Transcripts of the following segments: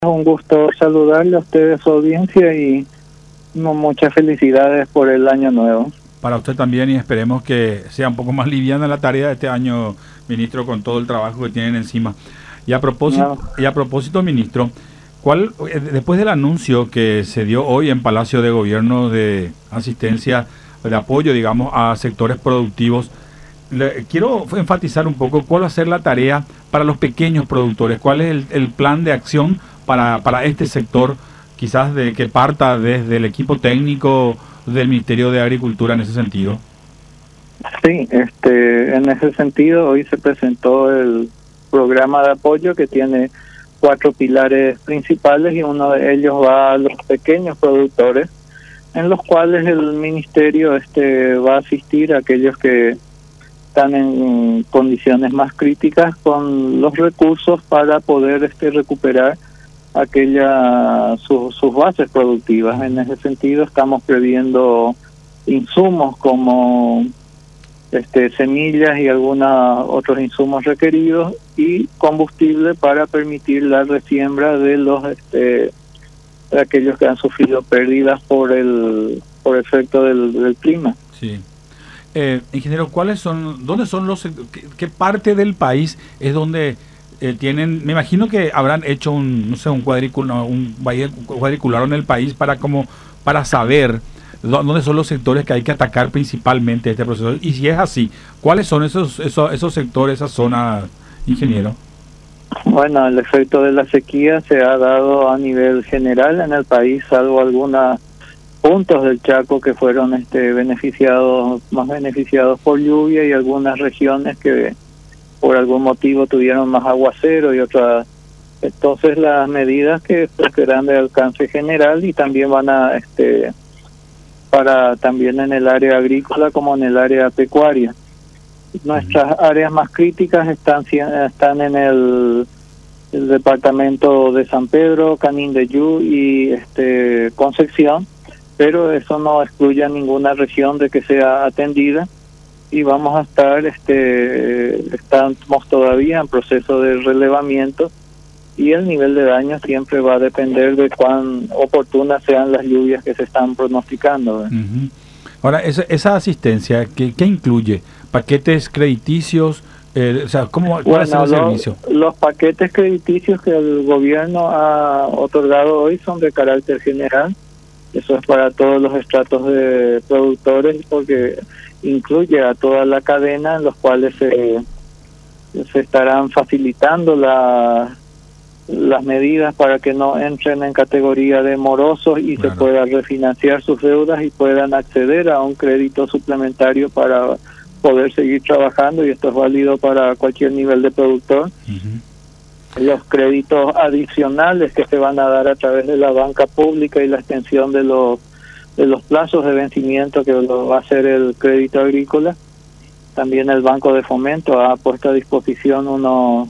Un gusto saludarle a ustedes, a su audiencia, y muchas felicidades por el año nuevo. Para usted también, y esperemos que sea un poco más liviana la tarea de este año, ministro, con todo el trabajo que tienen encima. Y a propósito, ministro, después del anuncio que se dio hoy en Palacio de Gobierno de asistencia, de apoyo, digamos, a sectores productivos, quiero enfatizar un poco cuál va a ser la tarea para los pequeños productores, cuál es el plan de acción para este sector, quizás de que parta desde el equipo técnico del Ministerio de Agricultura en ese sentido. Sí, en ese sentido hoy se presentó el programa de apoyo que tiene 4 pilares principales, y uno de ellos va a los pequeños productores, en los cuales el ministerio va a asistir a aquellos que están en condiciones más críticas con los recursos para poder recuperar sus bases productivas. En ese sentido estamos previendo insumos como semillas y algunos otros insumos requeridos, y combustible para permitir la resiembra de aquellos que han sufrido pérdidas por efecto del clima. Sí. Ingeniero, ¿dónde son qué parte del país es donde tienen? Me imagino que habrán hecho un cuadriculado en el país para saber dónde son los sectores que hay que atacar principalmente este proceso. Y si es así, ¿cuáles son esos sectores, esas zonas, ingeniero? Bueno, el efecto de la sequía se ha dado a nivel general en el país, salvo algunos puntos del Chaco que fueron más beneficiados por lluvia, y algunas regiones que por algún motivo tuvieron más aguacero y otras. Entonces las medidas que serán de alcance general, y también van a también en el área agrícola como en el área pecuaria. Nuestras áreas más críticas están en el departamento de San Pedro, Canindeyú y Concepción, pero eso no excluye a ninguna región de que sea atendida, y vamos a estamos todavía en proceso de relevamiento, y el nivel de daño siempre va a depender de cuán oportunas sean las lluvias que se están pronosticando. Ahora, esa asistencia, ¿qué incluye? ¿Paquetes crediticios? ¿Cuál es el servicio? Los paquetes crediticios que el gobierno ha otorgado hoy son de carácter general. Eso es para todos los estratos de productores, porque incluye a toda la cadena, en los cuales se estarán facilitando las medidas para que no entren en categoría de morosos y se pueda refinanciar sus deudas y puedan acceder a un crédito suplementario para poder seguir trabajando, y esto es válido para cualquier nivel de productor. Los créditos adicionales que se van a dar a través de la banca pública y la extensión de los plazos de vencimiento que lo va a hacer el crédito agrícola. También el Banco de Fomento ha puesto a disposición unos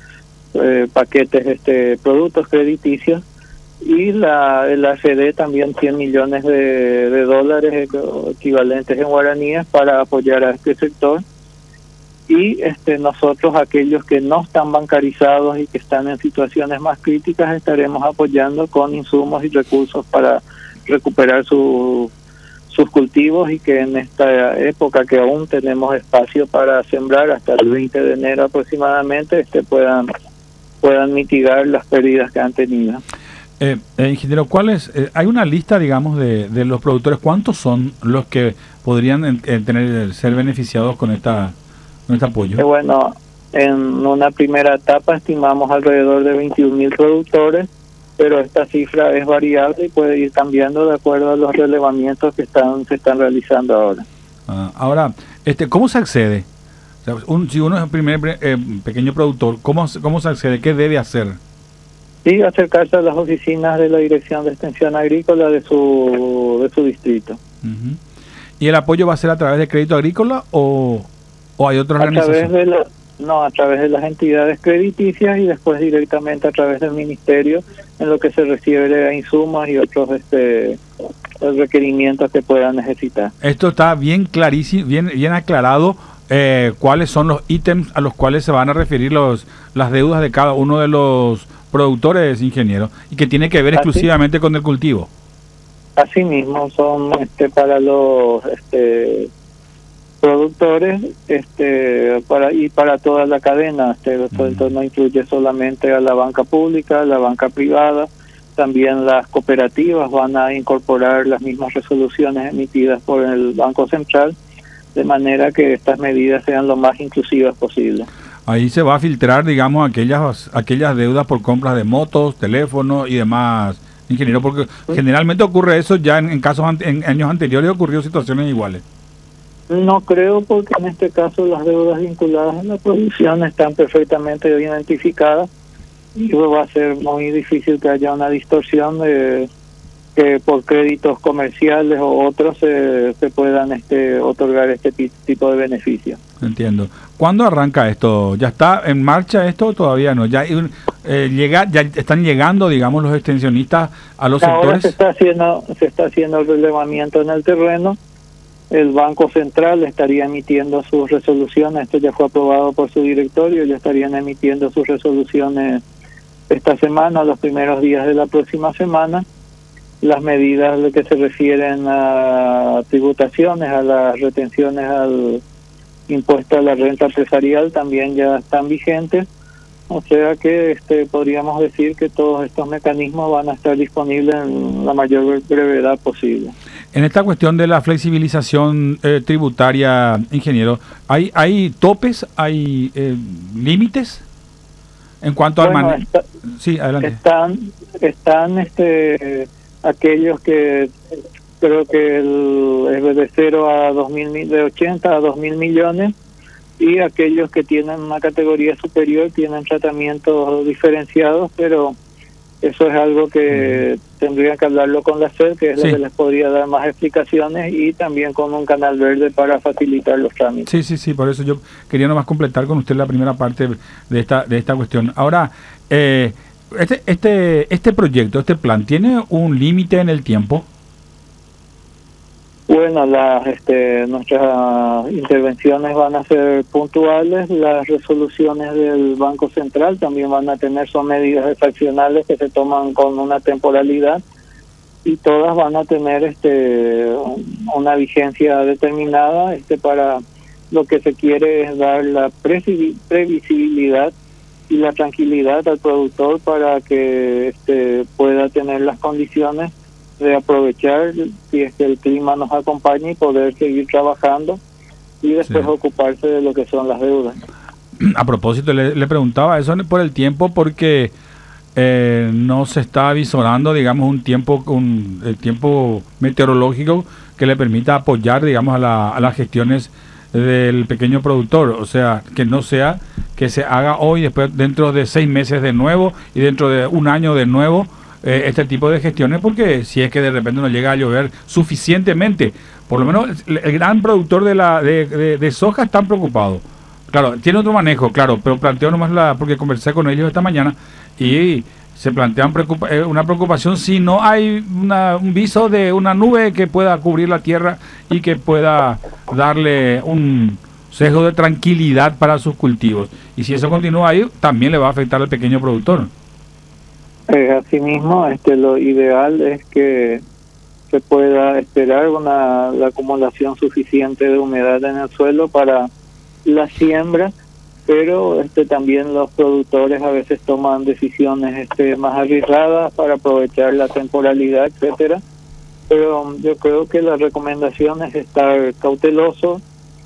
paquetes productos crediticios, y el AFD también 100 millones de dólares equivalentes en guaraníes para apoyar a este sector. Y nosotros, aquellos que no están bancarizados y que están en situaciones más críticas, estaremos apoyando con insumos y recursos para recuperar sus cultivos, y que en esta época que aún tenemos espacio para sembrar hasta el 20 de enero aproximadamente, puedan mitigar las pérdidas que han tenido. Ingeniero, hay una lista, digamos, de los productores? ¿Cuántos son los que podrían ser beneficiados con este apoyo? Bueno, en una primera etapa estimamos alrededor de 21.000 productores, pero esta cifra es variable y puede ir cambiando de acuerdo a los relevamientos que se están realizando ahora. Ahora, ¿cómo se accede? O sea, si uno es el primer pequeño productor, ¿cómo se accede? ¿Qué debe hacer? Sí, acercarse a las oficinas de la Dirección de Extensión Agrícola de su distrito. ¿Y el apoyo va a ser a través de Crédito Agrícola o hay otras organizaciones? A través de las entidades crediticias, y después directamente a través del ministerio, en lo que se refiere a insumos y otros requerimientos que puedan necesitar. Esto está bien clarísimo, bien aclarado. ¿Cuáles son los ítems a los cuales se van a referir las deudas de cada uno de los productores, ingeniero, y que tiene que ver exclusivamente con el cultivo. Así mismo son para los productores para toda la cadena. Entonces no incluye solamente a la banca pública, la banca privada, también las cooperativas van a incorporar las mismas resoluciones emitidas por el Banco Central, de manera que estas medidas sean lo más inclusivas posible. Ahí se va a filtrar, digamos, aquellas deudas por compras de motos, teléfonos y demás, ingeniero, porque generalmente ocurre eso ya en casos en años anteriores ocurrió situaciones iguales. No creo, porque en este caso las deudas vinculadas a la producción están perfectamente identificadas y va a ser muy difícil que haya una distorsión de que por créditos comerciales o otros se puedan otorgar este tipo de beneficios. Entiendo. ¿Cuándo arranca esto? ¿Ya está en marcha esto o todavía no? ¿Ya están llegando, digamos, los extensionistas a los sectores? Ahora se está haciendo el relevamiento en el terreno. El Banco Central estaría emitiendo sus resoluciones. Esto ya fue aprobado por su directorio. Ya estarían emitiendo sus resoluciones esta semana, los primeros días de la próxima semana. Las medidas de que se refieren a tributaciones, a las retenciones al impuesto a la renta empresarial también ya están vigentes. O sea que podríamos decir que todos estos mecanismos van a estar disponibles en la mayor brevedad posible. En esta cuestión de la flexibilización tributaria, ingeniero, ¿hay topes, hay límites en cuanto al sí, adelante. Están aquellos que creo que es de 0 a 2.000, de 80 a 2.000 millones, y aquellos que tienen una categoría superior tienen tratamientos diferenciados, pero eso es algo que tendrían que hablarlo con la SED, que es la que les podría dar más explicaciones, y también con un canal verde para facilitar los trámites. Sí, por eso yo quería nomás completar con usted la primera parte de esta cuestión. Ahora, este proyecto, este plan, ¿tiene un límite en el tiempo? Bueno, nuestras intervenciones van a ser puntuales. Las resoluciones del Banco Central también van a son medidas excepcionales que se toman con una temporalidad, y todas van a tener una vigencia determinada. Para lo que se quiere es dar la previsibilidad y la tranquilidad al productor para que pueda tener las condiciones de aprovechar si es que el clima nos acompaña y poder seguir trabajando y después ocuparse de lo que son las deudas. A propósito, le preguntaba eso por el tiempo, porque no se está avisorando, digamos, el tiempo meteorológico que le permita apoyar, digamos, a las gestiones del pequeño productor. O sea, que no sea que se haga hoy, después dentro de 6 meses de nuevo y dentro de un año de nuevo, este tipo de gestiones, porque si es que de repente no llega a llover suficientemente, por lo menos el gran productor de soja está preocupado. Claro, tiene otro manejo, claro, pero planteo nomás porque conversé con ellos esta mañana y se plantean una preocupación si no hay un viso de una nube que pueda cubrir la tierra y que pueda darle un sesgo de tranquilidad para sus cultivos. Y si eso continúa ahí, también le va a afectar al pequeño productor. Asimismo, lo ideal es que se pueda esperar la acumulación suficiente de humedad en el suelo para la siembra, pero también los productores a veces toman decisiones más arriesgadas para aprovechar la temporalidad, etcétera. Pero yo creo que la recomendación es estar cauteloso,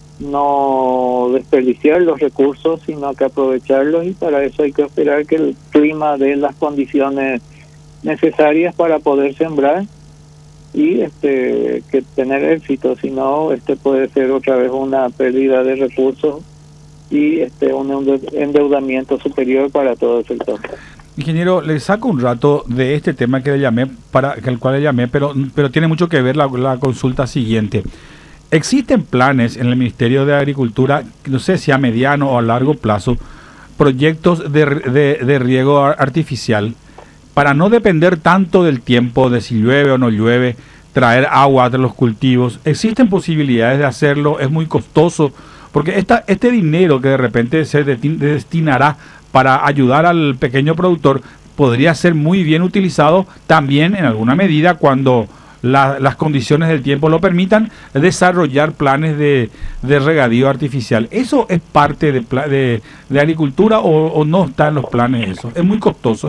no desperdiciar los recursos, sino que aprovecharlos, y para eso hay que esperar que el clima dé las condiciones necesarias para poder sembrar y que tener éxito. Si no, puede ser otra vez una pérdida de recursos y un endeudamiento superior para todo el sector. Ingeniero, le saco un rato de este tema que le llamé, al cual le llamé, pero tiene mucho que ver la consulta siguiente. ¿Existen planes en el Ministerio de Agricultura, no sé si a mediano o a largo plazo, proyectos de riego artificial para no depender tanto del tiempo, de si llueve o no llueve, traer agua de los cultivos? ¿Existen posibilidades de hacerlo? ¿Es muy costoso? Porque este dinero que de repente se destinará para ayudar al pequeño productor podría ser muy bien utilizado también en alguna medida cuando las condiciones del tiempo lo permitan, desarrollar planes de regadío artificial. ¿Eso es parte de agricultura o no está en los planes eso? ¿Es muy costoso?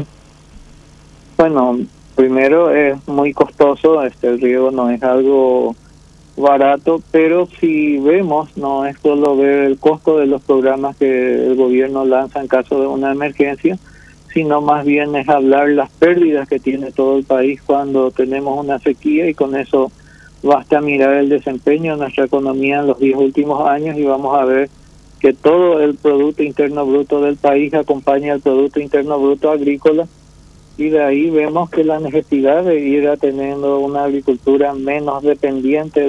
Bueno, primero es muy costoso, el riego no es algo barato, pero si vemos, no es solo ver el costo de los programas que el gobierno lanza en caso de una emergencia, sino más bien es hablar las pérdidas que tiene todo el país cuando tenemos una sequía, y con eso basta mirar el desempeño de nuestra economía en los 10 últimos años y vamos a ver que todo el Producto Interno Bruto del país acompaña al Producto Interno Bruto agrícola, y de ahí vemos que la necesidad de ir a teniendo una agricultura menos dependiente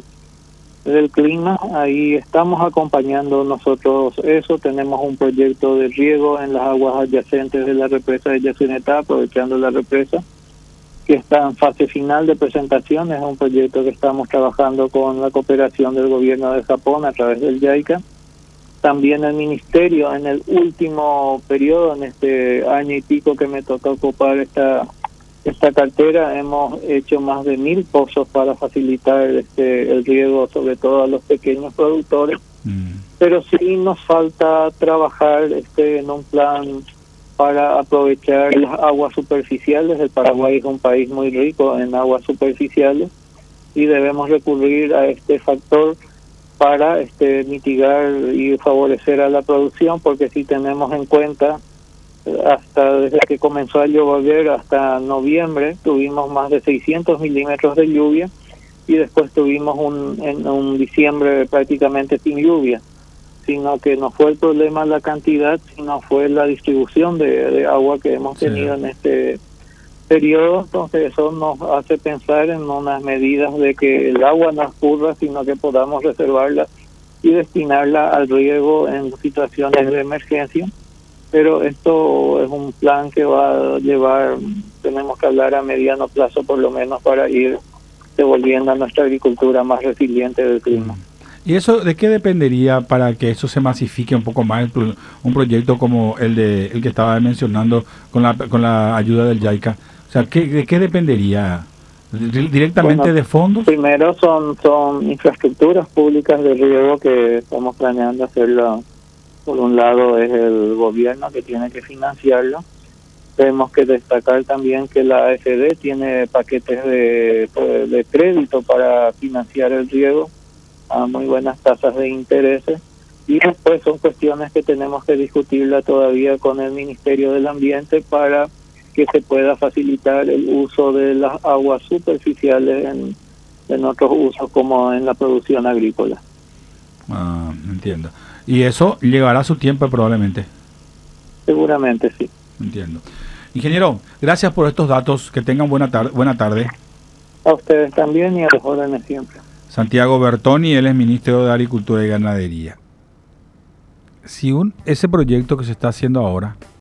del clima, ahí estamos acompañando nosotros eso. Tenemos un proyecto de riego en las aguas adyacentes de la represa de Yacyretá, aprovechando la represa, que está en fase final de presentación. Es un proyecto que estamos trabajando con la cooperación del gobierno de Japón a través del JICA. También el ministerio, en el último periodo, en este año y pico que me toca ocupar esta cartera, hemos hecho más de 1.000 pozos para facilitar el riego, sobre todo a los pequeños productores. Pero sí nos falta trabajar en un plan para aprovechar las aguas superficiales. El Paraguay es un país muy rico en aguas superficiales y debemos recurrir a este factor para mitigar y favorecer a la producción, porque si tenemos en cuenta, hasta desde que comenzó a llover hasta noviembre tuvimos más de 600 milímetros de lluvia, y después tuvimos un diciembre prácticamente sin lluvia, sino que no fue el problema la cantidad, sino fue la distribución de agua que hemos tenido en este periodo. Entonces eso nos hace pensar en unas medidas de que el agua no escurra, sino que podamos reservarla y destinarla al riego en situaciones de emergencia. Pero esto es un plan que va a llevar, tenemos que hablar a mediano plazo por lo menos, para ir devolviendo a nuestra agricultura más resiliente del clima. ¿Y eso de qué dependería para que eso se masifique un poco más, un proyecto como el que estaba mencionando con la ayuda del JICA? O sea, ¿de qué dependería? ¿Directamente de fondos? Primero son infraestructuras públicas de riego que estamos planeando hacerlo. Por un lado es el gobierno que tiene que financiarlo. Tenemos que destacar también que la AFD tiene paquetes de crédito para financiar el riego a muy buenas tasas de intereses, y después son cuestiones que tenemos que discutirla todavía con el Ministerio del Ambiente para que se pueda facilitar el uso de las aguas superficiales en otros usos, como en la producción agrícola. Entiendo. ¿Y eso llevará su tiempo probablemente? Seguramente sí. Entiendo. Ingeniero, gracias por estos datos. Que tengan buena tarde. A ustedes también y a los órdenes siempre. Santiago Bertoni, él es ministro de Agricultura y Ganadería. Si ese proyecto que se está haciendo ahora